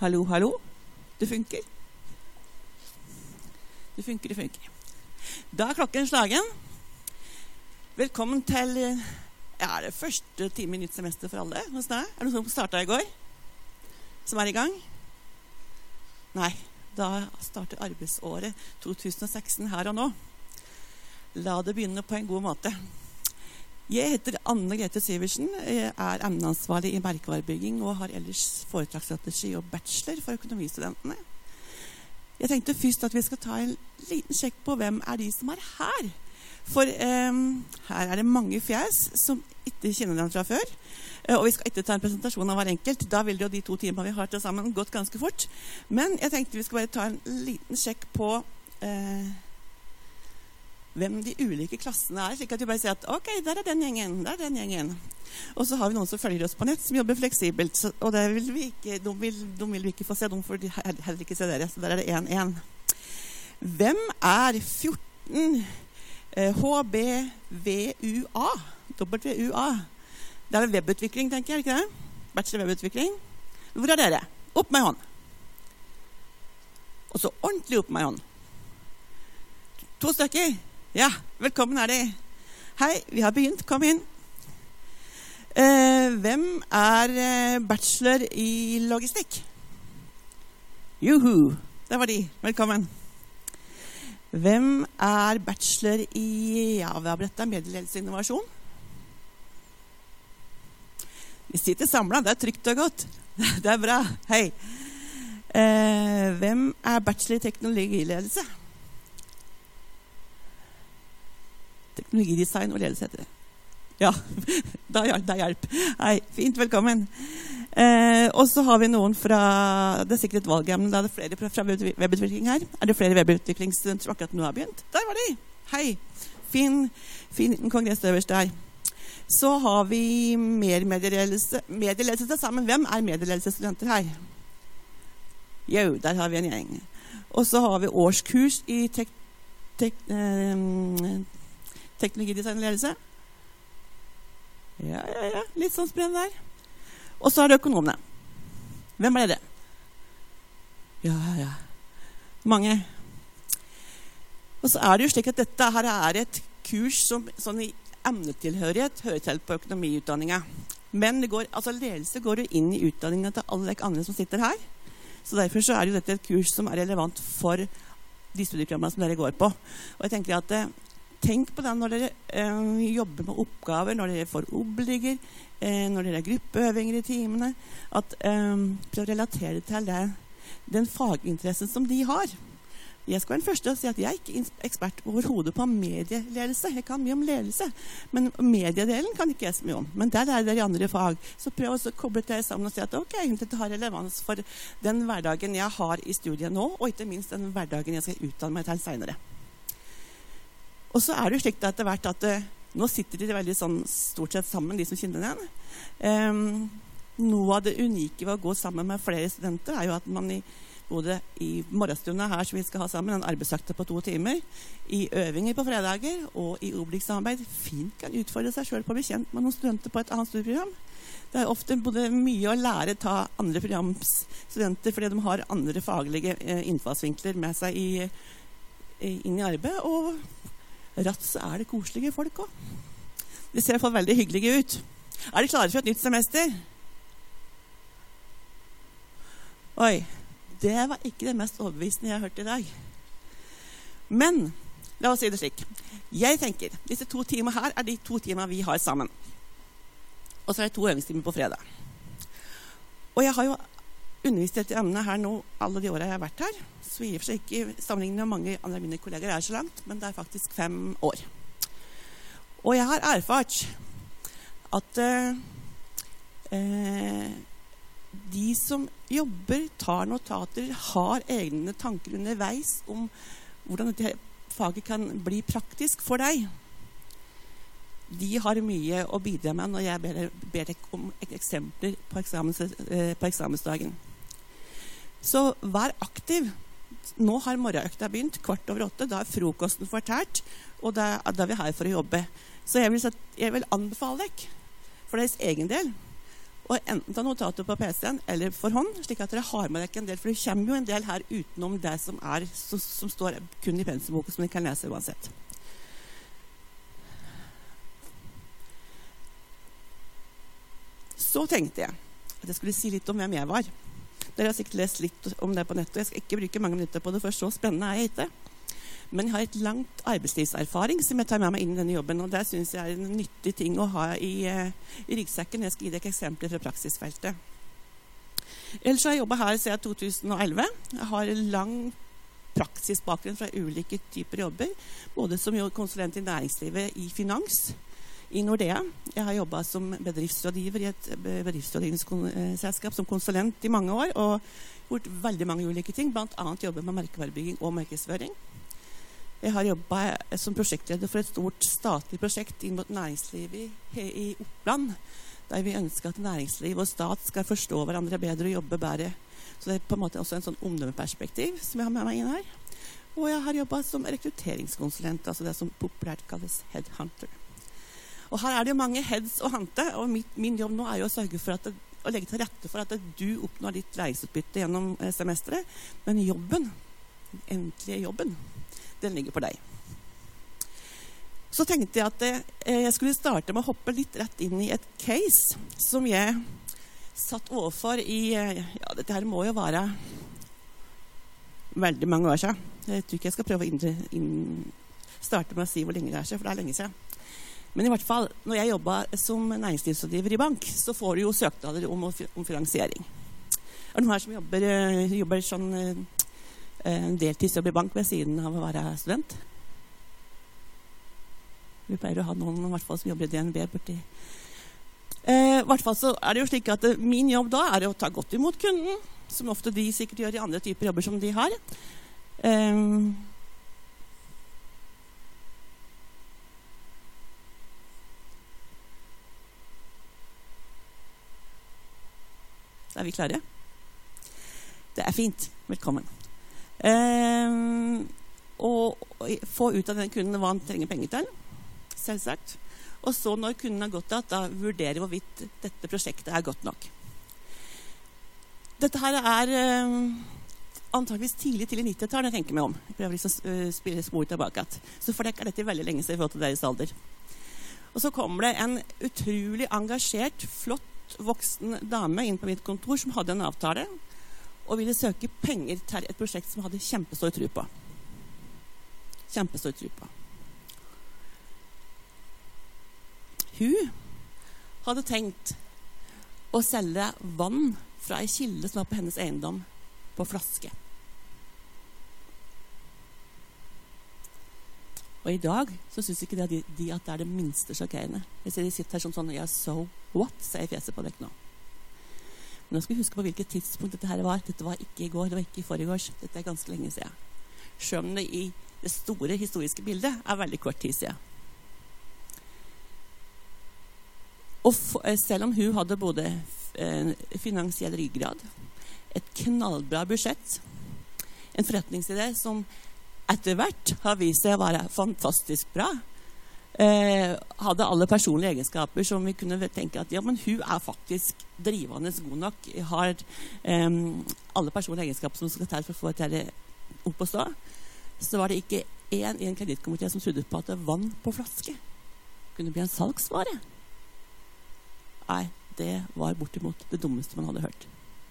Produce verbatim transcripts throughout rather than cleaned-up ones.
Hallo, hallo. Det funker. Det funker, det funker. Da er klokken slagen. Velkommen til ja, det første time i nytt semester for alle. Hos deg? Er det noen som startet i går? Som er i gang? Nei, da starter arbeidsåret to tusen og seksten her og nå. La det begynne på en god måte. Jeg heter Anne Grete Syversen, jeg er emneansvarlig i merkevarebygging og har ellers foredragsstrategi og bachelor for økonomistudentene. Jeg tenkte først at vi skal ta en liten sjekk på hvem er de som er her. For um, her er det mange fjes som ikke kjenner dem fra før. Og vi skal ikke ta en presentasjon av hver enkelt. Da vil det jo de to timene vi har til sammen gått ganske fort. Men jeg tenkte vi skal bare ta en liten sjekk på uh, hvem de ulike klassene er, slik at vi bare sier at ok, der er den gjengen, der er den gjengen. Og så har vi noen som følger oss på nett, som jobber fleksibelt, så, og det vil vi ikke, de, vil, de vil vi ikke få se, de får heller ikke se dere, så der er det en en. Hvem er fjorten H B V U A? W U A. Det er webutvikling, tenker jeg, ikke det? Bachelor webutvikling. Hvor er dere? Opp med hånd. Og så ordentlig opp med hånd. To stykker. Ja, velkommen er de. Hei, vi har begynt. Kom inn. Eh, hvem er eh, bachelor i logistikk? Juhu, der var de. Velkommen. Hvem er bachelor i ja, hva er dette? Medieledelse og innovasjon? Vi sitter samlet, det er trygt og godt. Det er bra. Hei. Eh, hvem er bachelor i teknologiledelse? Teknologidesign og ledelse heter det. Ja, da er hjelp. Hei, fint, velkommen. Eh, og så har vi noen fra, det er sikkert et valgemne, da er det flere fra webutvikling her. Er det flere webutviklingsstudenter som akkurat nå har begynt? Der var de. Hei, fin, fin kongress øverst der. Så har vi mer medieledelse, medieledelse til sammen. Hvem er medieledelsestudenter her? Jo, der har vi en gjeng. Og så har vi årskurs i tek, tek, eh, teknologidesign og ledelse. Ja, ja, ja. Litt sånn spennende der. Og så er det økonomene. Hvem er det? Ja, ja. Mange. Og så er det jo slik at dette her er et kurs som sånn i emnetilhørighet hører til på økonomiutdanningen. Men det går, altså ledelse går jo inn i utdanningen til alle de andre som sitter her. Så derfor så er jo dette et kurs som er relevant for de studieprogrammene som dere går på. Og jeg tenker at tenk på det når dere eh, jobber med oppgaver, når dere får obliger, eh, når dere har gruppeøvinger i timene, at eh, prøv å relatere til det, den faginteressen som de har. Jeg skal være den første til å si at jeg er ikke ekspert overhodet på medieledelse. Jeg kan mye om ledelse, men mediedelen kan ikke jeg så mye om. Men der er det i andre fag. Så prøv å koble det sammen og si at ok, dette har relevans for den hverdagen jeg har i studiet nå, og ikke minst den hverdagen jeg skal utdanne meg til senere. Og så er det jo slik etter hvert at uh, nå sitter de veldig sånn stort sett sammen, de som kjenner den. Um, noe av det unike ved å gå sammen med flere studenter er jo at man i, både i morgenstundene her som vi skal ha sammen, en arbeidsøkte på to timer, i øvinger på fredager og i obliksamarbeid fint kan utfordre seg selv på å bli kjent med noen studenter på et annet studieprogram. Det er ofte både mye å lære ta andre programstudenter fordi de har andre faglige uh, innfallsvinkler med seg i, i, inn i arbeidet, og ratt så er det koselige folk også. De ser i hvert fall veldig hyggelige ut. Er de klare for et nytt semester? Oi, det var ikke det mest overbevisende jeg har hørt i dag. Men, la oss si det slik. Jeg tenker, disse to timene her er de to timene vi har sammen. Og så er det to øvingstimer på fredag. Og jeg har jo undervist i dette emnet her nå alle de årene jeg har vært her. Så i og for seg ikke sammenlignet med mange andre av mine kolleger er så langt, men det er faktisk fem år. Og jeg har erfart at uh, uh, de som jobber, tar notater, har egne tanker underveis om hvordan dette faget kan bli praktisk for deg. De har mye å bidra med når jeg ber, ber deg om eksempler på, eksamens, uh, på eksamensdagen. Så vær aktiv. Nå har morgenøkta begynt, kvart over åtte, da er frokosten fortært, og da, da er vi her for å jobbe. Så jeg vil, jeg vil anbefale deg, for deres egen del, Og enten ta notater på P C-en eller for hånd, slik at dere har med dere en del, for det kommer jo en del her utenom det som, er, som, som står kun i pensumboken, som dere kan lese uansett. Så tenkte jeg at jeg skulle si litt om hvem jeg var. Dere har sikkert lest litt om det på nettet. Jeg skal ikke bruke mange minutter på det, for så spennende er jeg ikke. Men jeg har et langt arbeidslivserfaring som jeg tar med meg inn i denne jobben, og det synes jeg er en nyttig ting å ha i, i ryggsekken. Jeg skal gi dere eksempler fra praksisfeltet. Ellers har jeg jobbet her siden to tusen og elleve. Jeg har en lang praksisbakgrunn fra ulike typer jobber, både som konsulent i næringslivet i finans, i Nordea. Jeg har jobbet som bedriftsrådgiver i et bedriftsrådgivningsselskap som konsulent i mange år, og gjort veldig mange ulike ting, blant annet jobbet med merkevarebygging og markedsføring. Jeg har jobbet som prosjektleder for et stort statlig prosjekt inn mot næringslivet i, i Oppland, der vi ønsker at næringsliv og stat skal forstå hverandre bedre og jobbe bedre. Så det er på en måte også en sånn omdømmeperspektiv som jeg har med meg inn her. Og jeg har jobbet som rekrutteringskonsulent, altså det som populært kalles headhunter. Og her er det jo mange heads og hante, og mitt, min jobb nå er jo å sørge for at det, å legge til rette for at du oppnår ditt læringsutbytte gjennom semesteret, men jobben, den endelige jobben, den ligger på deg. Så tenkte jeg at eh, jeg skulle starte med å hoppe litt rett inn i et case som jeg satt overfor i, ja, dette her må jo være veldig mange år siden. Jeg tror ikke jeg skal prøve å inn, inn, starte med å si hvor lenge det er siden, for det er lenge siden. Men i hvert fall, når jeg jobbet som næringslivsrådgiver i bank, så får du jo søknader om, om finansiering. Er det noen her som jobber, jobber sånn en deltidsjobb i bank ved siden av å være student? Vi pleier å ha noen i hvert fall som jobber i D N B borti. Eh, I hvert fall så er det jo slik at min jobb da er å ta godt imot kunden, som ofte de sikkert gjør i andre typer jobber som de har. Eh, er vi klare? Det er fint. Velkommen. Um, og, og få ut av den kunden hva han trenger penger til, selvsagt. Og så når kunden har gått av, da vurdere hvorvidt dette prosjektet er godt nok. Dette her er um, antageligvis tidlig til i nittitallet, jeg tenker meg om. Jeg prøver liksom å spille spor tilbake. Så for dere er dette veldig lenge siden i forhold til deres alder. Og så kommer det en utrolig engasjert, flott voksen dame inn på mitt kontor som hadde en avtale og ville søke penger til et prosjekt som hadde kjempestor tro på. Kjempestor tro på. Hun hadde tenkt å selge vann fra en kilde som var på hennes eiendom på flaske. Og i dag så synes ikke de, de at det er det minste sjokkerende. Jeg ser de sitter her sånn sånn, ja, so what, sier fjeset på dere nå. Men nå skal vi huske på hvilket tidspunkt dette her var. Dette var ikke i går, det var ikke i forrige års. Dette er ganske lenge siden. Selv om det i det store historiske bildet er veldig kort tid siden. Og for, selv om hun hadde både eh, finansiell ryggrad, et knallbra budsjett, en forretningsidé som etter hvert har vist seg å være fantastisk bra, eh, hadde alle personlige egenskaper som vi kunne tenke at ja, men hun er faktisk drivende god nok, har eh, alle personlige egenskaper som skal til for å få det opp å stå, så var det ikke en i en kredittkomité som trodde på at vann på flaske kunne bli en salgsvare. Nei, det var bortimot det dummeste man hadde hørt.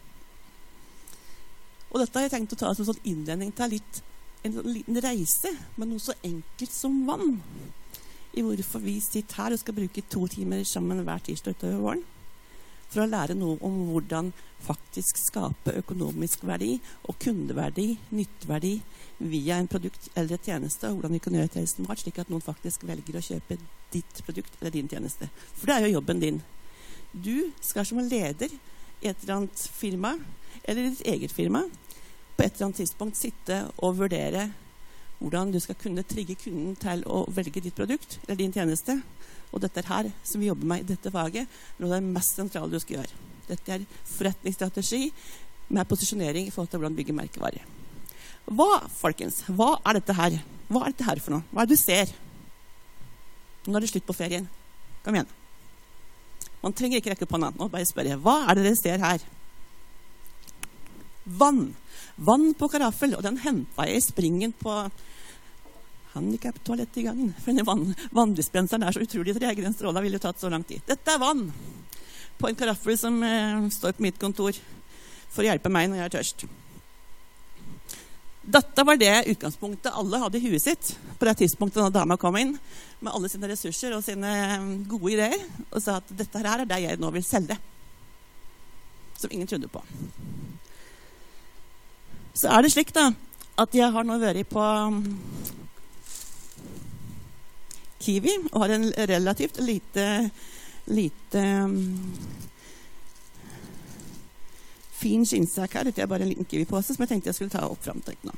Og dette har jeg tenkt å ta som en sånn innledning til litt en liten reise, men noe så enkelt som vann. I hvorfor vi sitter her og skal bruke to timer sammen hver tirsdag utover våren, for å lære noe om hvordan faktisk skape økonomisk verdi og kundeverdi, nytteverdi via en produkt eller et tjeneste, og hvordan vi kan gjøre det smart, slik at noen faktisk velger å kjøpe ditt produkt eller din tjeneste. For det er jo jobben din. Du skal som en leder i et eller annet firma, eller ditt eget firma, på et eller annet tidspunkt sitte og vurdere hvordan du skal kunne trigge kunden til å velge ditt produkt eller din tjeneste. Og dette her, som vi jobber med i dette faget, er noe av det mest sentrale du skal gjøre. Dette er forretningsstrategi med posisjonering i forhold til hvordan bygge merkevarer. Hva, folkens, hva er dette her? Hva er dette her for noe? Hva er det du ser? Nå er det slutt på ferien. Kom igjen. Man trenger ikke rekke på hånda. Nå bare spør jeg, hva er det dere ser her? Vann. Vann på karaffel, og den hentet jeg i springen på handicap-toalettet i gangen. For denne vann, vanndispenseren er så utrolig treg, den stråla ville tatt så lang tid. Dette er vann på en karaffel som eh, står på mitt kontor for å hjelpe meg når jeg er tørst. Dette var det utgangspunktet alle hadde i huet sitt på det tidspunktet da dama kom inn med alle sine ressurser og sine gode ideer og sa at dette her er det jeg nå vil selge, som ingen trodde på. Så er det slik da at jeg har nå vært på Kiwi og har en relativt lite lite fin skinnsak her. Dette er bare en liten kiwi-pose som jeg tenkte jeg skulle ta opp frem til nå.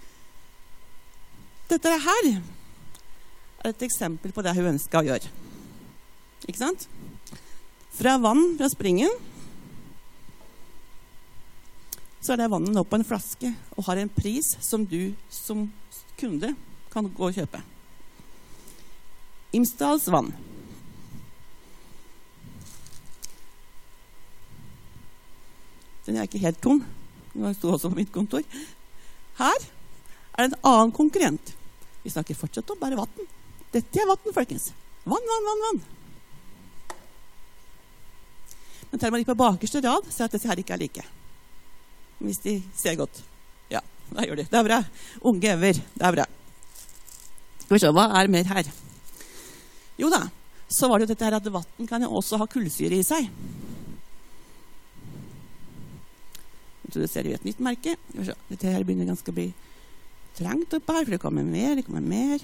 Dette her er et eksempel på det hun ønsket å gjøre. Ikke sant? Fra vann fra springen så er det vannet nå på en flaske og har en pris som du som kunde kan gå og kjøpe. Imsdals vann. Den er ikke helt tom. Den stod også på mitt kontor. Her er det en annen konkurrent. Vi snakker fortsatt om bare vatten. Dette er vatten, folkens. Vann, vann, vann, vann. Men tar man litt på bakerste rad, så er at disse her ikke er like. Hvis de ser godt. Ja, da gjør de. Det er bra. Unge øver. Det er bra. Skal vi se, hva er mer her? Jo da, så var det jo dette her at vatten kan jo også ha kullsyre i seg. Så det ser jo et nytt merke. Dette her begynner ganske å bli trangt opp her, for det kommer mer, det kommer mer.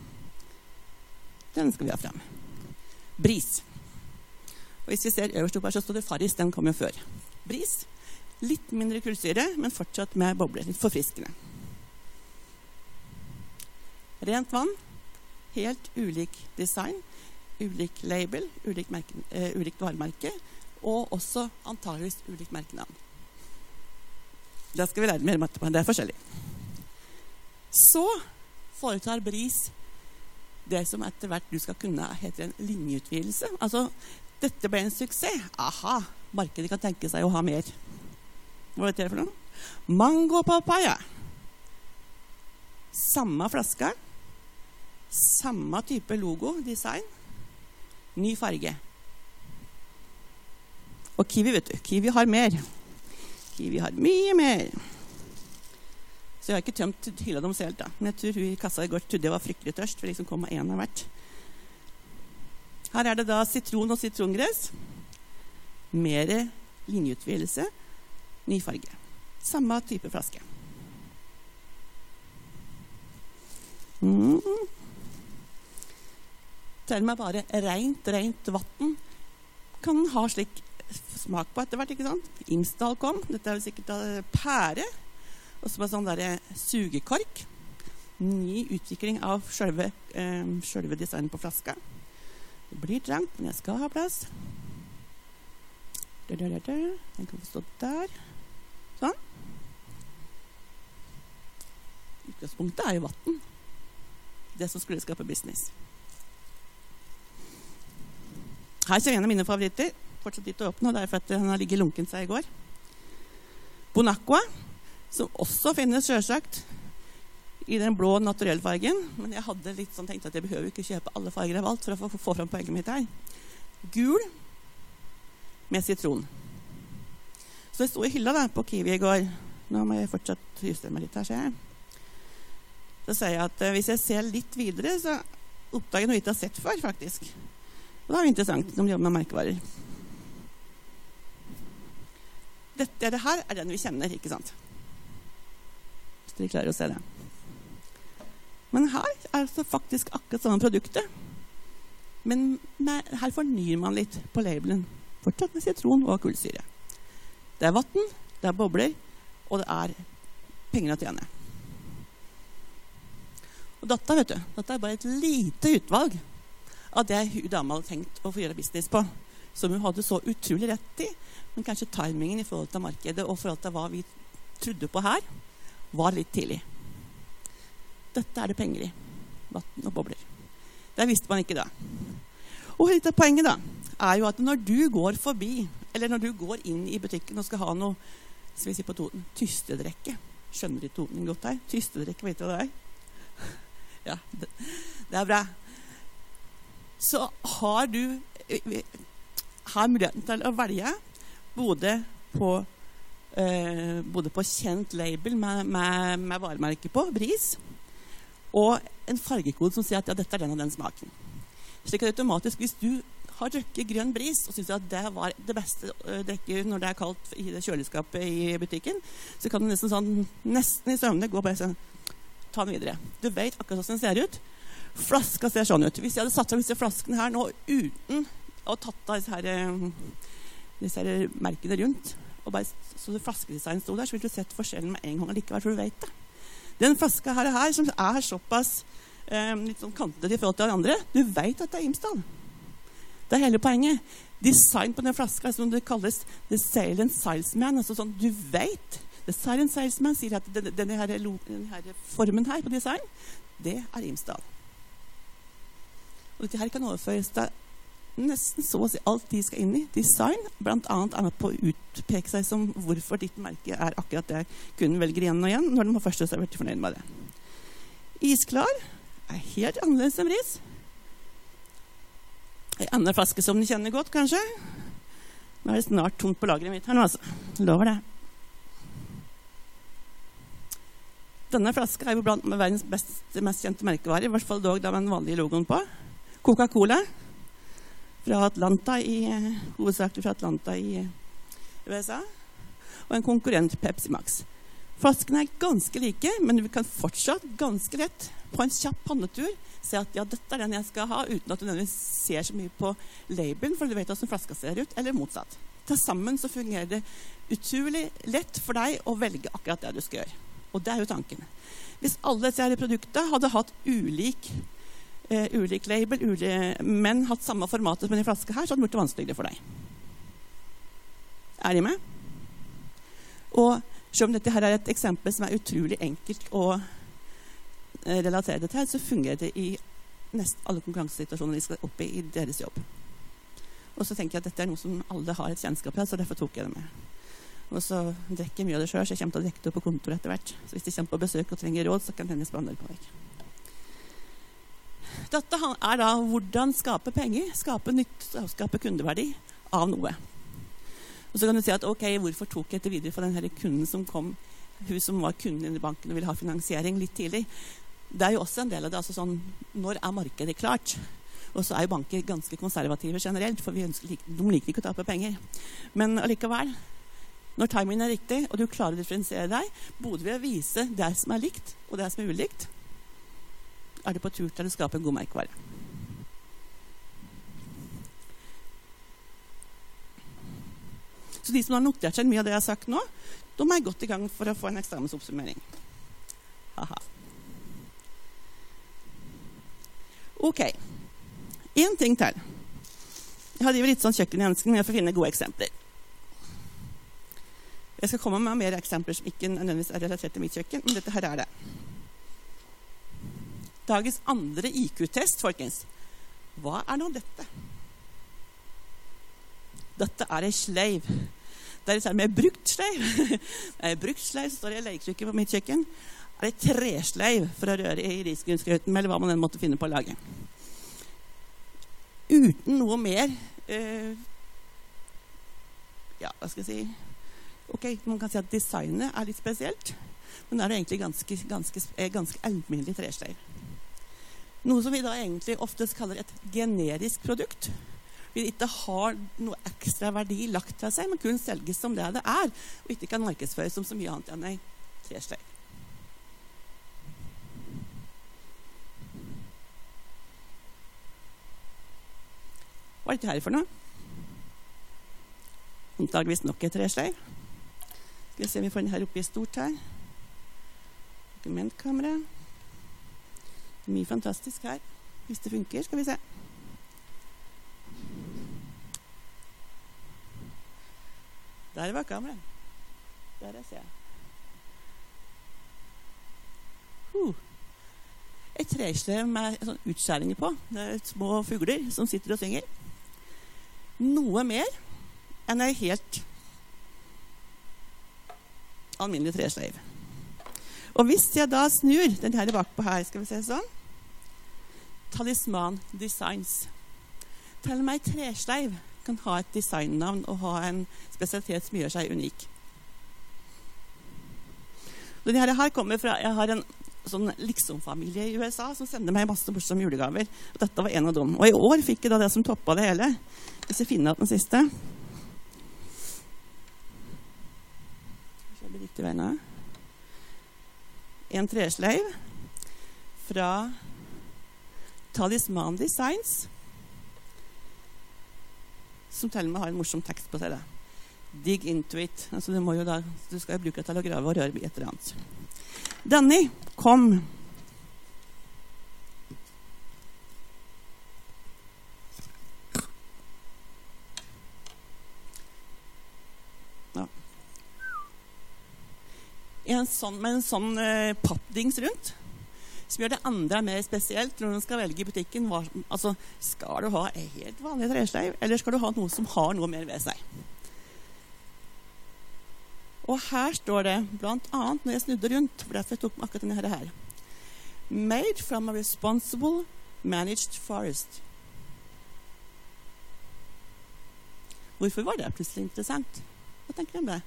Den skal vi ha frem. Bris. Og hvis vi ser øverst opp her, så står det Farris, den kom jo før. Bris, litt mindre kullsyre, men fortsatt med bobler, litt forfriskende. Rent vann, helt ulik design, ulik label, ulik merke, uh, ulikt varemerke, og også antageligvis ulikt merkenavn. Det skal vi lære mer om etterpå, det er forskjellig. Så foretar Bris det som etter hvert du skal kunne heter en linjeutvidelse. Altså, dette ble en suksess. Aha, markedet kan tenke seg å ha mer. Hva er det for noe? Mango papaya. Samme flaske. Samme type logo, design. Ny farge. Og Kiwi, vet du. Kiwi har mer. Kiwi har mye mer. Så jeg har ikke tømt hylla dem selv da. Men jeg tror hun i kassa i går trodde jeg var fryktelig tørst, for liksom kom med en av hvert. Her er det da sitron og sitrongress. Mer linjeutvidelse. Ny farge. Samme type flaske. Mm. Til meg bare rent, rent vatten kan ha slik smak på etter hvert, ikke sant? Imsdal kom. Dette er jo sikkert pære. Og så bare sånn der sugekork. Ny utvikling av selve, eh, selve designen på flaska. Det blir trangt, men jeg skal ha plass. Der, der, der, der. Den kan få stå der. Sånn. Utgangspunktet er jo vatten. Det som skulle skape business. Her ser jeg en av mine favoritter. Fortsatt litt å åpne, og det er for at den har ligget lunken seg i går. Bonacqua, som også finnes selvsagt i den blå naturellfargen, men jeg hadde litt sånn tenkt at jeg behøver ikke kjøpe alle farger jeg har valgt for å få, få fram poenget mitt her. Gul med sitron. Så jeg stod i hylla da, på Kiwi i går. Nå må jeg fortsatt justere meg litt her, ser jeg. Så sier jeg at uh, hvis jeg ser litt videre, så oppdager jeg noe jeg ikke har sett før, faktisk. Og det er jo interessant når de jobber med merkevarer. Dette det her er den vi kjenner, ikke sant? Hvis dere klarer å se det. Men her er det faktisk akkurat samme produktet. Men med, her fornyer man litt på labelen. Fortsatt med sitron og kullsyre. Det er vatten, det er bobler, og det er penger å tjene. Og dette, vet du, dette er bare et lite utvalg av det hun dama hadde tenkt å få gjøre business på, som hun hadde så utrolig rett i, men kanskje timingen i forhold til markedet og i forhold til hva vi trodde på her, var litt tidlig. Dette er det penger i. Vatten og bobler. Det visste man ikke da. Og litt av poenget da, er jo at når du går forbi, eller når du går inn i butikken og skal ha noe, skal vi si på Toten, tystedrekke. Skjønner du Toten godt her? Tystedrekke, vet du hva det er? Ja, det, det er bra. Så har du har muligheten til å velge både på, eh, både på kjent label med, med, med varemerke på, Bris, og en fargekode som sier at ja, dette er den og den smaken. Slik at automatisk, hvis du har drukket grønn Bris og synes at det var det beste å drikke når det er kaldt i det kjøleskapet i butikken, så kan du nesten sånn, nesten i søvne gå og bare sånn, ta den videre. Du vet akkurat hvordan den ser ut. Flaska ser sånn ut. Hvis jeg hadde satt av disse flaskene her nå uten å tatt av disse, her, disse her merkene rundt, og bare så det flaskedesign stod der, så ville du sett forskjellen med en gang likevel, for du vet det. Den flaska her, her som er såpass eh, litt sånn kantet i forhold til de andre, du vet at det er Imsdal. Det er hele poenget. Design på den flaska som det kalles the silent salesman, altså sånn, du vet. The silent salesman sier at denne, denne, her, denne her formen her på design, det er Imsdal. Og dette her kan overføres til nesten så å si alt de skal inn i. Design, blant annet er med på å utpeke seg som hvorfor ditt merke er akkurat det kunden velger igjen og igjen, når de først har vært fornøyd med det. Isklar er helt annerledes enn Bris. En annen flaske som du kjenner godt, kanskje. Nå er det snart tomt på lageret mitt her nå, altså. Lover det. Denne flaska er jo blant verdens beste, mest kjente merkevarer, i hvert fall dog da med den vanlige logoen på. Coca-Cola fra Atlanta i, hovedsakelig fra Atlanta i U S A, og en konkurrent Pepsi Max. Flaskene er ganske like, men vi kan fortsatt ganske lett på en kjapp håndetur se at ja, dette er den jeg skal ha, uten at du nødvendigvis ser så mye på labelen, for du vet hvordan flaska ser ut, eller motsatt. Til sammen så fungerer det utrolig lett for deg å velge akkurat det du skal gjøre. Og det er jo tanken. Hvis alle disse produktene hadde hatt ulik Uh, ulik label, ulik, men hatt samme format som en flaske her, så hadde det blitt vanskeligere for deg. Er de med? Og selv om dette her er et eksempel som er utrolig enkelt å uh, relatere det til, så fungerer det i nesten alle konkurransesituasjoner de skal opp i i deres jobb. Og så tenker jeg at dette er noe som alle har et kjennskap til, så derfor tok jeg det med. Og så drikker jeg mye av det selv, så jeg kommer til å drikke det på kontor etter hvert. Så hvis de kommer på besøk og trenger råd, så kan denne spandere på deg. Dette er da hvordan skape penger, skape nytt, skape kundeverdi av noe. Og så kan du si at, ok, hvorfor tok jeg dette videre for denne kunden som kom, hun som var kunden i banken og ville ha finansiering litt tidlig? Det er jo også en del av det, altså sånn, når er markedet klart? Og så er jo banker ganske konservative generelt, for vi ønsker, de liker ikke å tape penger. Men allikevel, når timingen er riktig, og du klarer å differensiere deg, både ved å vise det som er likt, og det som er ulikt, er det på tur til å skape en god merkevare. Så de som har notert seg mye av det jeg har sagt nå, de er godt i gang for å få en eksamensoppsummering. Haha. Ok. En ting til. Jeg har litt sånn kjøkken i hansken, men jeg får finne gode eksempler. Jeg skal komme med mer eksempler som ikke nødvendigvis er relatert til mitt kjøkken, men dette her er det. Dagens andre I Q-test, folkens. Hva er nå dette? Dette er en sleiv. Det er litt sånn med brukt sleiv. Det er brukt sleiv, så står det i leikrykker på mitt kjøkken. Det er et tresleiv for å røre i risgrynsgrøten, eller hva man den måtte finne på å lage. Uten noe mer, uh, ja, hva skal jeg si? Ok, man kan si at designet er litt spesielt, men det er egentlig ganske, ganske, ganske alminnelig tresleiv. Noe som vi da egentlig oftest kaller et generisk produkt. Vi ikke har noe ekstra verdi lagt til seg, men kun selges som det det er, og ikke kan markedsføres som så mye annet enn en tresleiv. Hva er dette her for noe? Antageligvis nok et tresleiv. Skal vi se om vi får den her oppe i stort her. Dokumentkamera. Mye fantastisk her. Hvis det funker, skal vi se. Der var kameraet. Der er jeg. Uh. Et tresleiv med sånn utskjæringer på. Det er små fugler som sitter og synger. noe mer enn en helt alminnelig tresleiv. Og hvis jeg da snur den her bakpå her, skal vi se sånn, Talisman Designs. Til og med en tresleiv kan ha et designnavn og ha en spesialitet som gjør seg unik. Denne her kommer fra, jeg har en sånn liksom-familie i U S A som sender meg masse morsomme julegaver. Og dette var en av dem. Og i år fikk jeg da det som toppet det hele. Hvis jeg finner den siste. Skal jeg bli riktig veien av. En tresleiv fra Talisman Designs, som til og med har en morsom tekst på seg. Da. Dig into it. Altså, du, må jo da, du skal jo bruke det til å grave og røre i et eller annet. Danny kom. Ja. En sånn, med en sånn uh, pappdings rundt, som gjør det andre mer spesielt når du skal velge i butikken. Hva, altså, skal du ha en helt vanlig tresleiv, eller skal du ha noe som har noe mer ved seg? Og her står det, blant annet, når jeg snudde rundt, for derfor jeg tok med akkurat denne her. Made from a responsible, managed forest. Hvorfor var det plutselig interessant? Hva tenker du om det?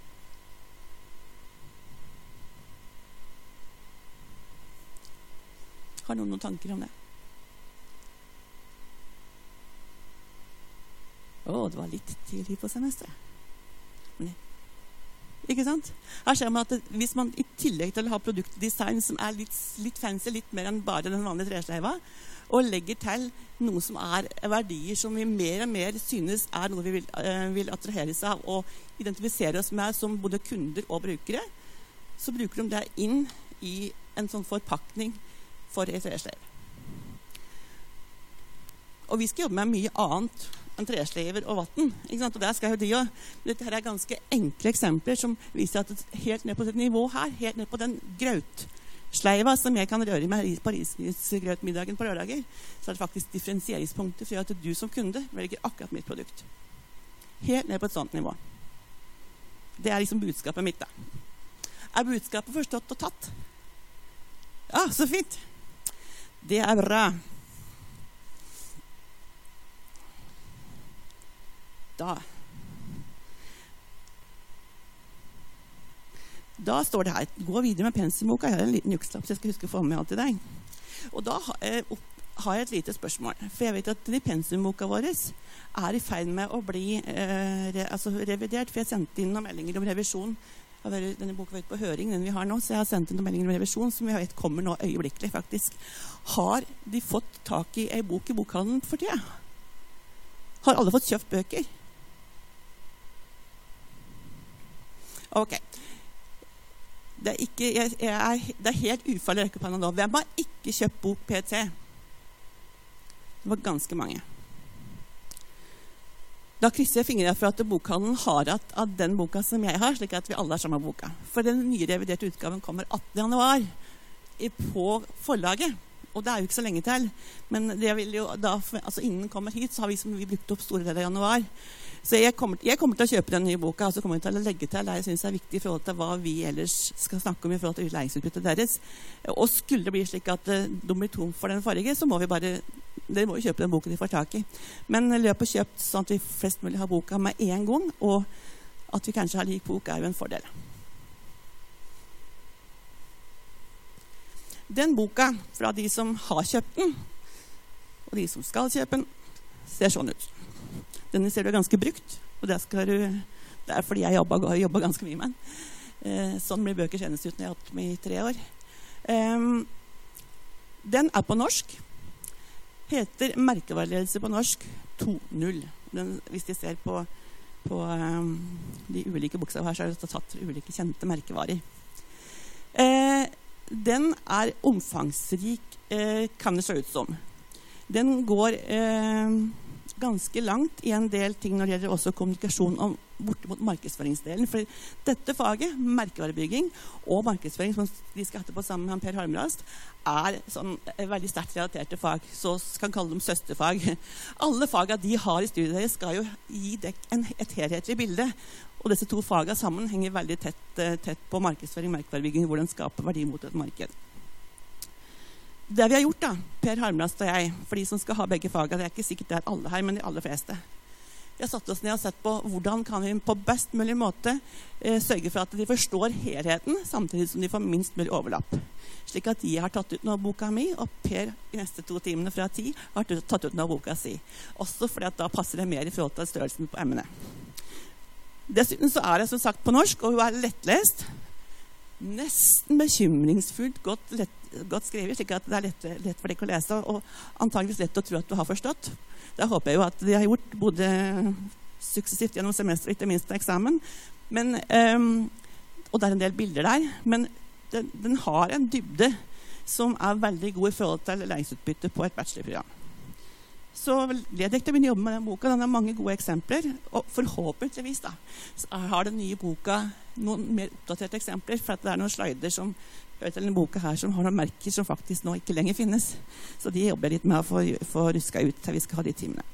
Har noen noen tanker om det? Å, det var litt tidlig på semesteret. Men ikke sant? Her ser man at det, hvis man i tillegg til å ha produktdesign som er litt, litt fancy, litt mer enn bare den vanlige tresleiva, og legger til noe som er verdier som vi mer og mer synes er noe vi vil, uh, vil attraheres av og identifisere oss med som både kunder og brukere, så bruker de det inn i en sånn forpakning for et tresleiv. Og vi skal jobbe med mye annet enn tresleiver og vatten. Ikke sant? Og der skal jo de også. Dette her er ganske enkle eksempler som viser at helt ned på dette nivå her, helt ned på den grautsleiva som jeg kan røre med i parisgrøtmiddagen på lørdager, så er det faktisk differensieringspunkter for at du som kunde velger akkurat mitt produkt. Helt ned på et sånt nivå. Det er liksom budskapet mitt da. Er budskapet forstått og tatt? Ja, så fint. Det er bra. Da. Da står det her, gå videre med pensumboka. Jeg har en liten jukslapp, så jeg skal huske å få med alt til deg. Og da eh, har jeg et lite spørsmål, for jeg vet at de pensumboka våre er i feil med å bli eh, re, altså revidert, for jeg sendte inn noen meldinger om revisjon. Denne boka var ute på høring, den vi har nå, så jeg har sendt inn noen meldinger om revisjon, som jeg vet kommer nå øyeblikkelig, faktisk. Har de fått tak i en bok i bokhandelen for tida? Har alle fått kjøpt bøker? Ok. Det er, ikke, jeg, jeg er, det er helt ufarlig å rekke på henne nå. Hvem har ikke kjøpt bok P T? Det var ganske mange. Da krysser jeg fingrene for at bokhandelen har at av den boka som jeg har, slik at vi alle har samme boka. For den nye reviderte utgaven kommer attende januar på forlaget. Og det er jo ikke så lenge til. Men det vil jo da, altså innen den kommer hit, så har vi, som vi brukt opp store deler i januar. Så jeg kommer, jeg kommer til å kjøpe den nye boka, og så kommer jeg til å legge til det jeg synes er viktig i forhold til hva vi ellers skal snakke om i forhold til læringsutbyttet deres. Og skulle det bli slik at uh, de blir tom for den forrige, så må vi bare, dere må jo kjøpe den boken de får tak i. Men løp og kjøpt sånn at vi flest mulig har boka med en gang, og at vi kanskje har lik bok er jo en fordel. Den boka fra de som har kjøpt den, og de som skal kjøpe den, ser sånn ut. Denne ser du er ganske brukt, og det, skal du, det er fordi jeg jobber, jobber ganske mye med den. Eh, sånn blir bøker kjennes ut når jeg har hatt med i tre år. Um, den er på norsk. Heter Merkevareledelse på norsk to null. Den, hvis de ser på, på um, de ulike bokstavene her, så er det tatt ulike kjente merkevarer. Eh, den er omfangsrik, eh, kan det se ut som. Den går... Eh, ganske langt i en del ting når det gjelder også kommunikasjon om borte mot markedsføringsdelen. For dette faget, merkevarebygging og markedsføring, som de skal etterpå sammen med Per Harmrast, er sånn, veldig sterkt relaterte fag. Så kan vi kalle dem søsterfag. Alle fagene de har i studiet deres skal jo gi deg en, et helhetlig bilde. Og disse to fagene sammen henger veldig tett, tett på markedsføring, merkevarebygging, hvordan skape verdi mot et marked. Det vi har gjort da, Per Harmrast og jeg, for de som skal ha begge fagene, det er ikke sikkert det er alle her, men de aller fleste. Vi har satt oss ned og sett på hvordan kan vi på best mulig måte eh, sørge for at de forstår helheten, samtidig som de får minst mulig overlapp. Slik at de har tatt ut noe av boka mi, og Per i neste to timene fra ti har tatt ut noe av boka si. Også fordi at da passer det mer i forhold til størrelsen på emnet. Dessuten så er det som sagt på norsk, og hun er lettlest. Nesten bekymringsfullt godt, lett, godt skrevet, slik at det er lett, lett for deg å lese, og antageligvis lett å tro at du har forstått. Det håper jeg jo at de har gjort både suksessivt gjennom semester og ikke minst eksamen. Men, um, og det er en del bilder der, men den, den har en dybde som er veldig god i forhold til læringsutbytte på et bachelorprogram. Så led jeg til min jobb med den boka. Den har mange gode eksempler, og forhåpentligvis da, så har den nye boka noen mer oppdaterte eksempler, for at det er noen slider som hører til denne boka her som har noen merker som faktisk nå ikke lenger finnes. Så de jobber litt med å få, få ruska ut til vi skal ha de timene.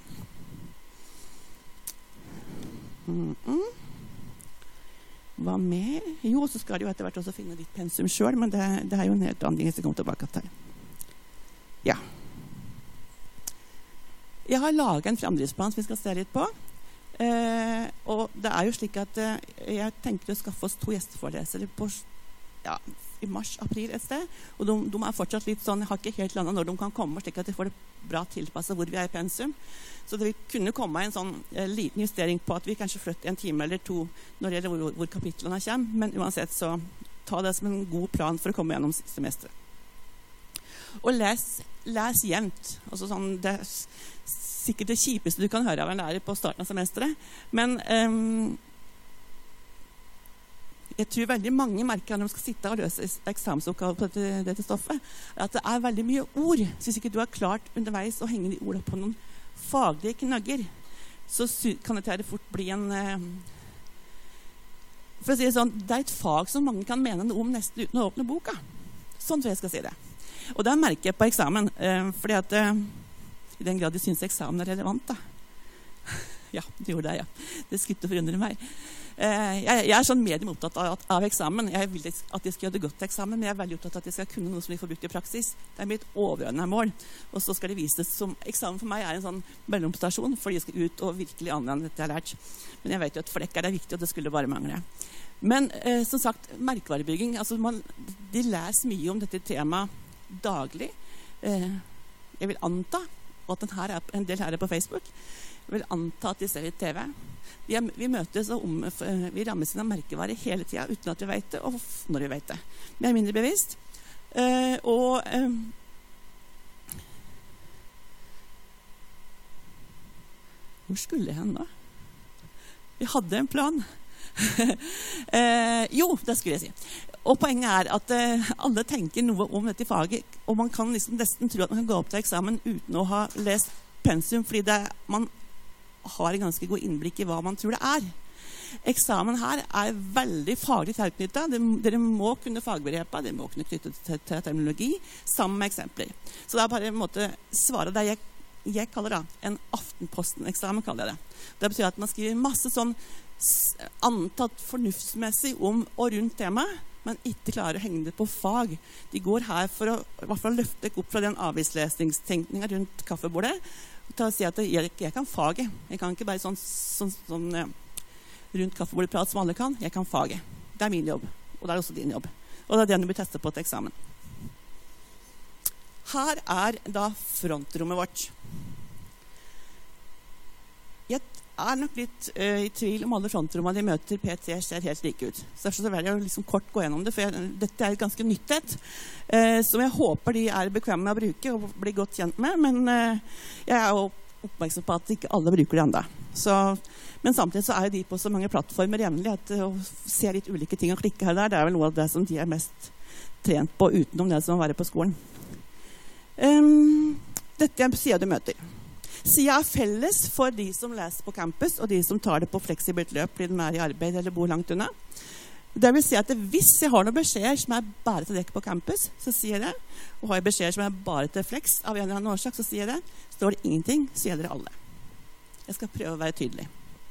Mm -mm. Hva mer? Jo, så skal de jo etter hvert også finne ditt pensum selv, men det, det er jo en helt annen ting som kommer tilbake til. Ja. Jeg har laget en fremdriftsplan som vi skal se litt på. Eh, og det er jo slik at eh, jeg tenker å skaffe oss to gjesteforelesere på, ja, i mars-april et sted. Og de, de er fortsatt litt sånn, jeg har ikke helt landet når de kan komme, slik at de får det bra tilpasset hvor vi er i pensum. Så det vil kunne komme en sånn eh, liten justering på at vi kanskje flytter en time eller to når det gjelder hvor, hvor kapitlene kommer. Men uansett så ta det som en god plan for å komme gjennom semesteret. Og les, les jevnt. Altså sånn, det er sikkert det kjipeste du kan høre av en lærer på starten av semesteret. Men um, jeg tror veldig mange merker når de skal sitte og løse eksamensoppgaver på dette, dette stoffet, at det er veldig mye ord. Så hvis ikke du har klart underveis å henge de ordene på noen faglige knagger, så kan det fort bli en... Um, for å si det sånn, det er et fag som mange kan mene noe om nesten uten å åpne boka. Sånn tror jeg skal si det. Og det merker jeg på eksamen, uh, fordi at... Uh, I den grad de synes eksamen er relevant, da. Ja, det gjorde det, ja. Det skutte forundrer meg. Eh, jeg, jeg er sånn medium opptatt av, av eksamen. Jeg vil at de skal gjøre det godt til eksamen, men jeg er veldig opptatt av at de skal kunne noe som de får brukt i praksis. Det er mitt overordnede mål. Og så skal det vises som eksamen for meg er en sånn mellomstasjon, for de skal ut og virkelig anvende dette jeg har lært. Men jeg vet jo at for dere er det viktig, og det skulle bare mangle. Men eh, som sagt, merkevarebygging, altså man, de leser mye om dette temaet daglig. Eh, jeg vil anta og at den her er, en del her er på Facebook. Jeg vil anta at de ser litt T V. Vi, er, vi møtes og om, vi rammes inn av merkevarer hele tiden uten at vi vet det, og når vi vet det. Vi er mindre bevisst. Uh, og uh, hvor skulle jeg hen da? Vi hadde en plan. uh, jo, det skulle jeg si. Og poenget er at uh, alle tenker noe om dette faget, og man kan liksom nesten tro at man kan gå opp til eksamen uten å ha lest pensum, fordi det, man har en ganske god innblikk i hva man tror det er. Eksamen her er veldig faglig tilknyttet. Dere må kunne fagbegrepet, dere må kunne knytte til, til terminologi, sammen med eksempler. Så det er bare en måte svare det jeg, jeg kaller da, en Aftenposten-eksamen, kaller jeg det. Det betyr at man skriver masse sånn antatt fornuftsmessig om og rundt temaet, men ikke klarer å henge det på fag. De går her for å i hvert fall løfte opp fra den avvislesningstenkningen rundt kaffebordet, til å si at jeg, jeg kan faget. Jeg kan ikke bare sånn, sånn, sånn rundt kaffebordet prat som alle kan. Jeg kan faget. Det er min jobb, og det er også din jobb. Og det er det du blir testet på til eksamen. Her er da frontrommet vårt. Jeg er nok litt uh, i tvil om alle frontrommene de møter P T ser helt like ut. Så derfor så vil jeg liksom kort gå gjennom det, for jeg, dette er et ganske nyttet, uh, som jeg håper de er bekvemme med å bruke og blir godt kjent med, men uh, jeg er jo oppmerksom på at ikke alle bruker det enda. Så, men samtidig så er de på så mange plattformer jevnlig at uh, å se litt ulike ting og klikke her og der, det er vel noe av det som de er mest trent på utenom det som å være på skolen. Um, dette er siden du møter. Siden er felles for de som leser på campus, og de som tar det på fleksibelt løp, fordi de er i arbeid eller bor langt unna. Det vil si at hvis jeg har noen beskjeder som er bare til dere på campus, så sier jeg det. Og har jeg beskjeder som er bare til flex av en eller annen årsak, så sier jeg det. Står det ingenting, så gjelder det alle. Jeg skal prøve å være tydelig.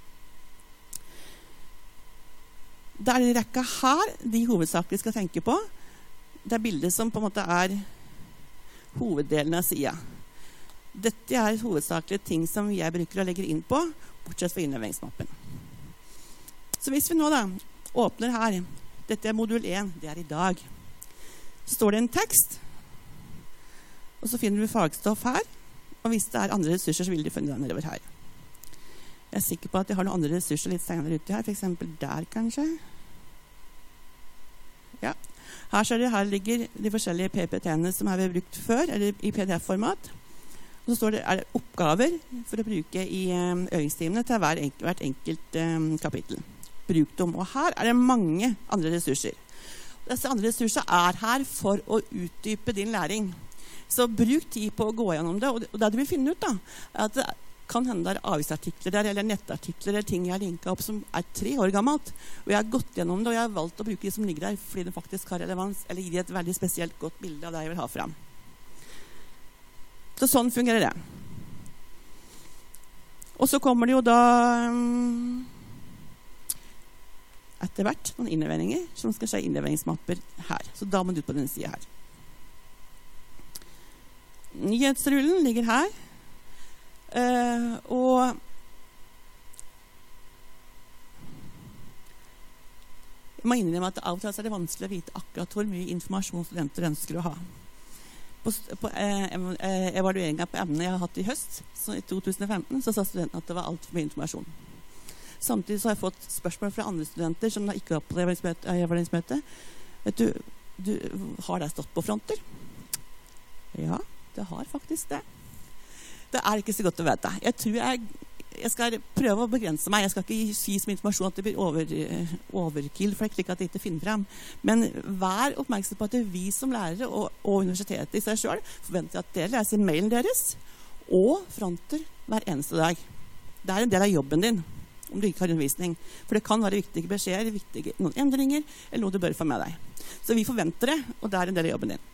Det er i rekka her de hovedsaker vi skal tenke på. Det er bildet som på en måte er hoveddelen av siden. Dette er hovedsakelige ting som jeg bruker å legge inn på, bortsett fra innleveringsmappen. Så hvis vi nå da åpner her, dette er modul én, det er i dag. Så står det en tekst, og så finner du fagstoff her, og hvis det er andre ressurser, så vil du finne den nedover her. Jeg er sikker på at jeg har noen andre ressurser litt senere ute her, for eksempel der kanskje. Ja, her ser du, her ligger de forskjellige P P T-ene som har vi brukt før, eller i P D F-format. Og så står det, er det oppgaver for å bruke i um, øvingstimene til hver enkelt, hvert enkelt um, kapittel. Bruk dem. Og her er det mange andre ressurser. Disse andre ressurser er her for å utdype din læring. Så bruk tid på å gå gjennom det. Og det, og det du vil finne ut da, er at det kan hende det er avisartikler der, eller nettartikler, eller ting jeg har linket opp som er tre år gammelt. Og jeg har gått gjennom det, og jeg har valgt å bruke de som ligger der, fordi det faktisk har relevans, eller gir et veldig spesielt godt bilde av det jeg vil ha frem. Så sånn fungerer det. Og så kommer det jo da um, etter hvert noen innleveringer som skal skje innleveringsmapper her. Så da må du ut på denne siden her. Nyhetsrullen ligger her. Uh, og jeg må innrømme at av og til er det vanskelig å vite akkurat hvor mye informasjon studenter ønsker å ha. På, på eh, evalueringen på emnet jeg har hatt i høst, så i to tusen og femten, så sa studentene at det var alt for mye informasjon. Samtidig så har jeg fått spørsmål fra andre studenter som da ikke var på evalueringsmøte. Vet du, du, har det stått på fronter? Ja, det har faktisk det. Det er ikke så godt å vite. Jeg tror jeg, jeg skal prøve å begrense meg. Jeg skal ikke si som informasjon at det blir over, overkill, for det er slik at det ikke finner frem. Men vær oppmerksom på at det er vi som lærere og, og universitetet i seg selv forventer at dere leser mailen deres og fronter hver eneste dag. Det er en del av jobben din, om du ikke har undervisning. For det kan være viktige beskjeder, viktige, noen endringer, eller noe du bør få med deg. Så vi forventer det, og det er en del av jobben din.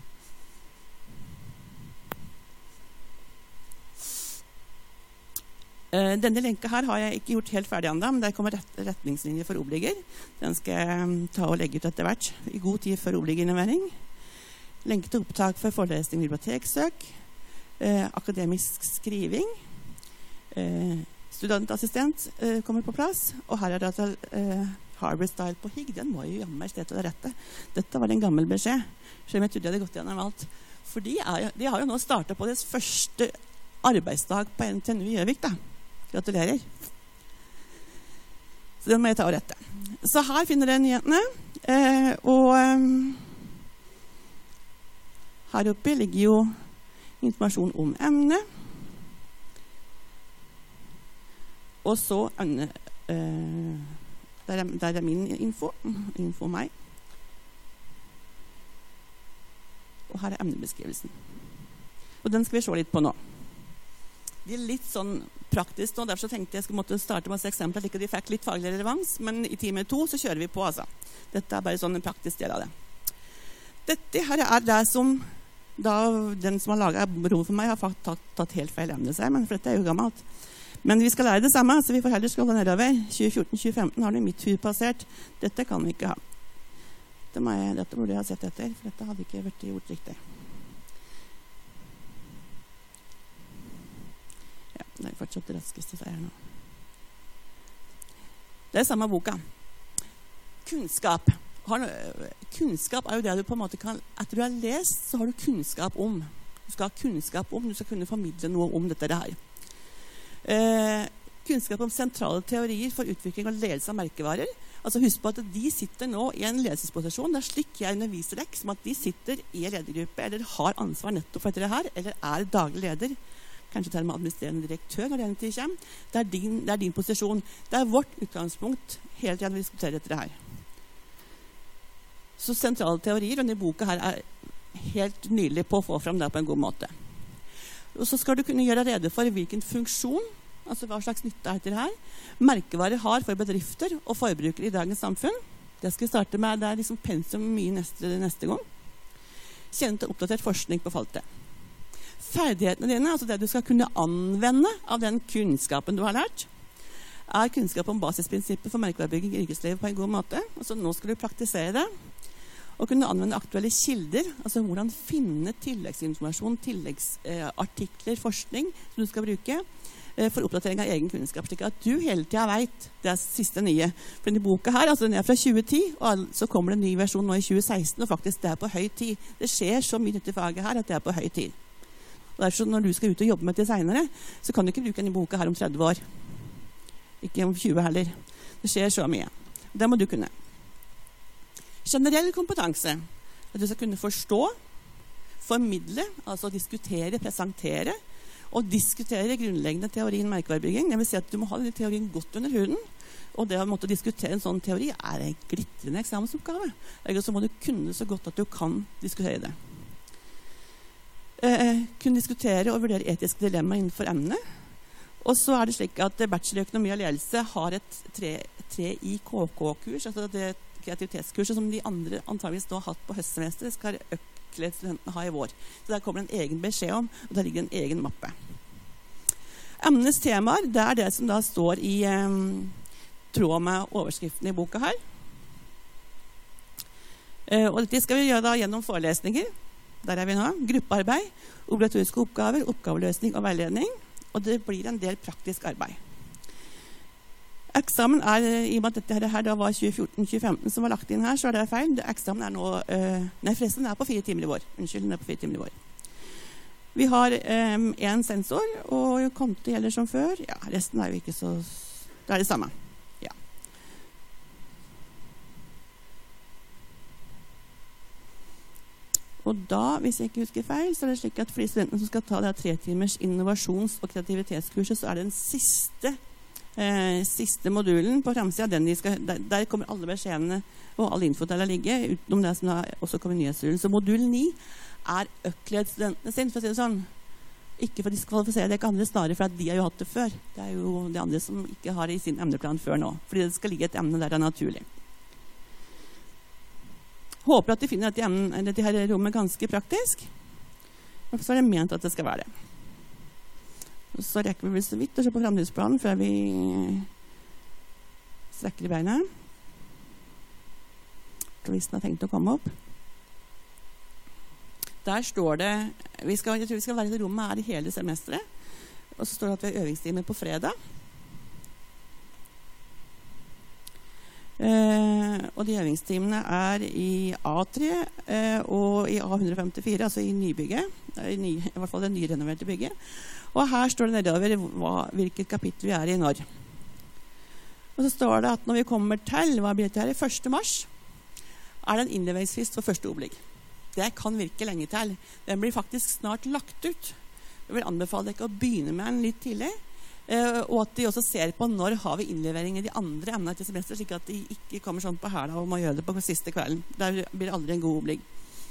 Uh, denne lenka her har jeg ikke gjort helt ferdig enda, men der kommer rett, retningslinjer for obligger. Den skal jeg um, ta og legge ut etter hvert, i god tid før obliggerinnlevering. Lenke til opptak for forelesning, biblioteksøk, uh, akademisk skriving, uh, studentassistent uh, kommer på plass, og her er det altså uh, Harvard Style på Higg. Den må jo jammen meg stedet til å rette. Dette var en gammel beskjed, selv om jeg trodde jeg hadde gått gjennom alt. For de, er, de har jo nå startet på deres første arbeidsdag på N T N U i Gjøvik da. Gratulerer. Så den må jeg ta og rette. Så her finner dere nyhetene. Eh, og um, her oppe ligger jo informasjon om emnet. Og så emne, eh, der, er, der er min info. Info om meg. Og her er emnebeskrivelsen. Og den skal vi se litt på nå. Det er litt sånn praktisk nå, derfor så tenkte jeg skulle måtte starte med et eksempel, slik at de fikk litt faglig relevans, men i time to så kjører vi på, altså. Dette er bare sånn en praktisk del av det. Dette her er det som da den som har laget ro for meg har faktisk tatt, tatt helt feil emne seg, men for dette er jo gammelt. Men vi skal lære det samme, så vi får heller skåle nedover. tjue fjorten til tjue femten har det mitt hud passert. Dette kan vi ikke ha. Dette, må jeg, dette burde jeg ha sett etter, for dette hadde ikke vært gjort riktig. Det er fortsatt det raskeste jeg er nå. Det er samme boka. Kunnskap. Har, kunnskap er jo det du på en måte kan... Etter du har lest, så har du kunnskap om. Du skal ha kunnskap om, du skal kunne formidle noe om dette her. Eh, kunnskap om sentrale teorier for utvikling og ledelse av merkevarer. Altså husk på at de sitter nå i en ledelsesposisjon. Det er slik jeg underviser deg, som at de sitter i en ledergruppe, eller har ansvar nettopp for dette her, eller er daglig leder. Kanskje til og med administrerende direktør når den tid kommer. Det er, din, det er din posisjon. Det er vårt utgangspunkt hele tiden vi diskuterer dette her. Så sentrale teorier, og denne boka her er helt nydelig på å få frem det på en god måte. Og så skal du kunne gjøre rede for hvilken funksjon, altså hva slags nytte er det her, merkevarer har for bedrifter og forbrukere i dagens samfunn. Det skal vi starte med. Det er liksom pensum mye neste, neste gang. Kjenne til oppdatert forskning på feltet. Ferdighetene dine, altså det du skal kunne anvende av den kunnskapen du har lært, er kunnskap om basisprinsipper for merkevarebygging i yrkeslivet på en god måte. Altså nå skal du praktisere det. Og kunne anvende aktuelle kilder, altså hvordan finne tilleggsinformasjon, tilleggsartikler, eh, forskning som du skal bruke eh, for oppdatering av egen kunnskap, slik at du hele tiden vet det er siste nye. For denne boka her, altså den er fra tjue ti, og så kommer det en ny versjon nå i tjue seksten, og faktisk det er på høy tid. Det skjer så mye i dette faget her at det er på høy tid. Og derfor når du skal ut og jobbe med det senere, så kan du ikke bruke denne boka her om tretti år. Ikke om tjue heller. Det skjer så mye. Det må du kunne. Generell kompetanse. At du skal kunne forstå, formidle, altså diskutere, presentere, og diskutere grunnleggende teori i merkevarebygging. Det vil si at du må ha denne teorien godt under huden. Og det å måtte diskutere en sånn teori er en glitrende eksamensoppgave. Og så må du kunne så godt at du kan diskutere det. Eh, kunne diskutere og vurdere etiske dilemmaer innenfor emnet. Og så er det slik at bachelor i økonomi og ledelse har et tre I K K-kurs, altså det kreativitetskurset som de andre antageligvis nå har hatt på høstsemester, skal økkelevstudentene ha i vår. Så der kommer det en egen beskjed om, og der ligger en egen mappe. Emnenes temaer, det er det som da står i eh, tråd med overskriften i boka her. Eh, og dette skal vi gjøre da gjennom forelesninger. Der er vi nå. Gruppearbeid, obligatoriske oppgaver, oppgaveløsning og veiledning. Og det blir en del praktisk arbeid. Eksamen er, i og med at dette her da var tjue fjorten tjue femten som var lagt inn her, så er det feil. Eksamen er nå, øh, nei forresten den er på fire timer i vår. Unnskyld, den er på fire timer i vår. Vi har øh, en sensor, og konto gjelder som før. Ja, resten er jo ikke så, det er det samme. Ja. Og da, hvis jeg ikke husker feil, så er det slik at for de studentene som skal ta det tre timers innovasjons- og kreativitetskurset, så er det den siste Eh, siste modulen på fremsiden, den de skal, der, der kommer alle beskjedene og all info til å ligge, utenom det som da også kommer i nyhetsstulen. Så modul ni er økkelevstudentene sin, for å si det sånn. Ikke for å diskvalifisere det, ikke andre snarere for at de har jo hatt det før. Det er jo de andre som ikke har det i sin emneplan før nå, fordi det skal ligge et emne der det er naturlig. Håper at de finner dette, emne, dette her rommet ganske praktisk. Og så er det ment at det skal være det. Og så rekker vi vel så vidt å se på fremtidsplanen før vi strekker i beina. Hvis den har tenkt å komme opp. Der står det, vi skal, jeg tror vi skal være i det rommet her i hele semesteret. Og så står det at vi har øvingstimer på fredag. Eh, og de øvingstimene er i A tre eh, og i A ett femtifire, altså i nybygget. I, ny, i hvert fall det nyrenoverte bygget. Og her står det nedover hva, hvilket kapittel vi er i når. Og så står det at når vi kommer til, hva blir det her, første mars, er det en innleveringsfrist for første oblig. Det kan virke lenge til. Den blir faktisk snart lagt ut. Jeg vil anbefale dere å begynne med den litt tidlig, eh, og at de også ser på når har vi innlevering i de andre emnene til semester, slik at de ikke kommer sånn på hæla og må gjøre det på siste kvelden. Der blir det aldri en god oblig.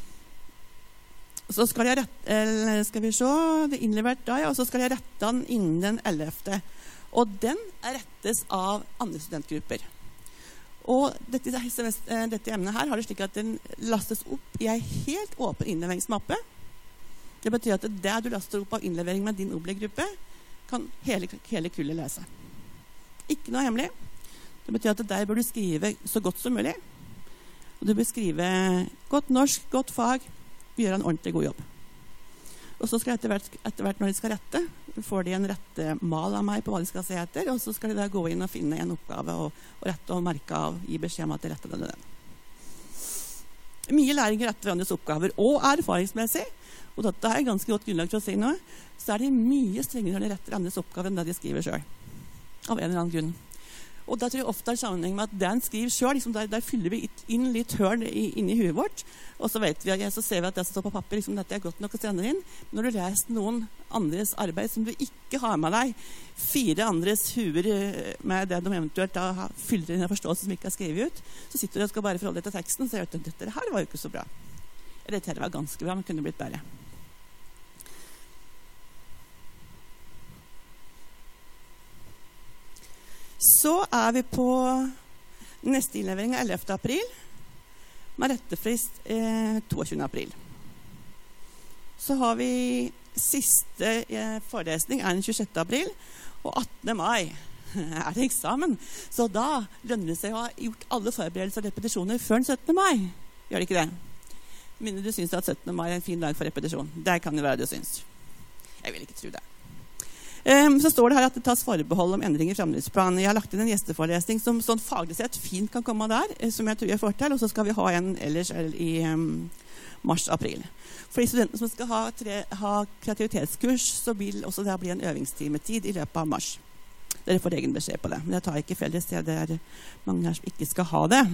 Så skal jeg rette, skal vi se, det er innlevert da, ja, og så skal jeg rette den innen den ellevte. Og den rettes av andre studentgrupper. Og dette, dette emnet her har det slik at den lastes opp i en helt åpen innleveringsmappe. Det betyr at det du laster opp av innlevering med din oblig-gruppe, kan hele, hele kullet lese. Ikke noe hemmelig. Det betyr at der bør du skrive så godt som mulig. Og du bør skrive godt norsk, godt fag, gjøre en ordentlig god jobb. Og så skal etter hvert, etter hvert når de skal rette, får de en rettemal av meg på hva de skal se etter, og så skal de da gå inn og finne en oppgave og, og rette og merke av, gi beskjed om at de retter den og den. Mye læring i rette hverandres oppgaver, og erfaringsmessig, og dette er ganske godt grunnlag til å si noe, så er de mye strengere når de retter andres oppgaver enn det de skriver selv. Av en eller annen grunn. Og da tror jeg ofte er sammenheng med at den skriver selv, liksom der, der fyller vi inn litt høl inni huet vårt, og så, vet vi, så ser vi at det som står på papir, liksom, dette er godt nok å sende inn. Når du leser noen andres arbeid som du ikke har med deg, fire andres huer med det de eventuelt da fyller inn en forståelse som ikke er skrevet ut, så sitter du og skal bare forholde deg til teksten og sier at dette her var jo ikke så bra. Eller dette her var ganske bra, men kunne blitt bedre. Så er vi på neste innlevering av ellevte april, med rettefrist eh, toogtyvende april. Så har vi siste eh, forelesning er den tjuesjette april, og attende mai er det eksamen. Så da lønner det seg å ha gjort alle forberedelser og repetisjoner før den syttende mai. Gjør det ikke det? Mindre du synes at syttende mai er en fin dag for repetisjon. Det kan jo være det du synes. Jeg vil ikke tro det. Um, så står det her at det tas forbehold om endring i fremdriftsplanen. Jeg har lagt inn en gjesteforelesning som sånn faglig sett fint kan komme der, som jeg tror jeg får til, og så skal vi ha en ellers i um, mars-april. For de studentene som skal ha, tre, ha kreativitetskurs, så vil også det bli en øvingstimetid i løpet av mars. Dere får egen beskjed på det. Men jeg tar ikke felles til det er mange her som ikke skal ha det.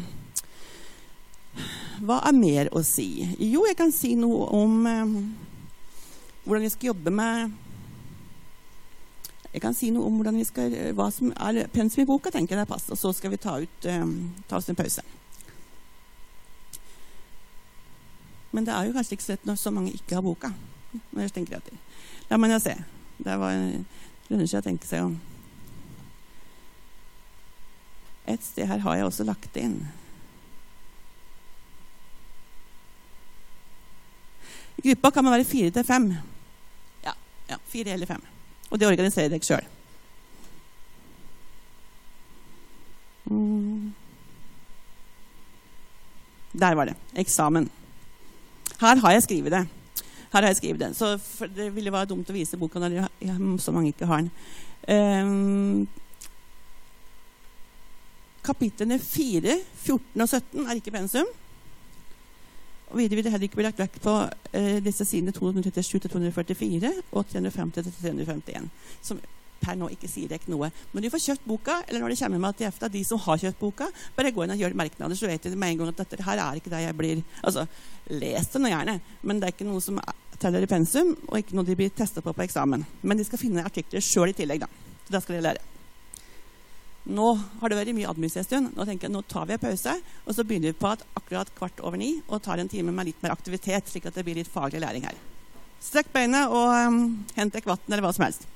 Hva er mer å si? Jo, jeg kan si noe om um, hvordan vi skal jobbe med Jeg kan si noe om hvordan vi skal, hva som er pensum i boka, tenker jeg det passer. Og så skal vi ta, ut, um, ta oss en pause. Men det er jo kanskje ikke slett når så mange ikke har boka. Når jeg tenker etter. La meg se. Det var lønner seg å tenke seg om. Et sted her har jeg også lagt inn. I gruppa kan man være fire til fem. Ja, ja, fire eller fem. Og det organiserer deg selv. Mm. Der var det. Eksamen. Her har jeg skrivet det. Her har jeg skrivet det. Så det ville være dumt å vise boka når jeg, så mange ikke har den. Um, kapitlene fire, fjorten og sytten er ikke pensum. Og videre vil det heller ikke bli lagt vekt på uh, disse sidene to hundre trettisju til to hundre førtifire og tre hundre femti til tre hundre femtien, som per nå ikke sier deg noe. Når de får kjøpt boka, eller når de kommer med til efta, de som har kjøpt boka, bare gå inn og gjør merknader, så vet de med en gang at dette her er ikke det jeg blir, altså, les det nå gjerne, men det er ikke noe som teller i pensum, og ikke noe de blir testet på på eksamen. Men de skal finne artikler selv i tillegg da. Så da skal de lære. Nå har det vært mye administrasjon. Nå tenker jeg, nå tar vi en pause, og så begynner vi på at akkurat kvart over ni, og tar en time med litt mer aktivitet, slik at det blir litt faglig læring her. Strekk beinet og um, hent deg vatten eller hva som helst.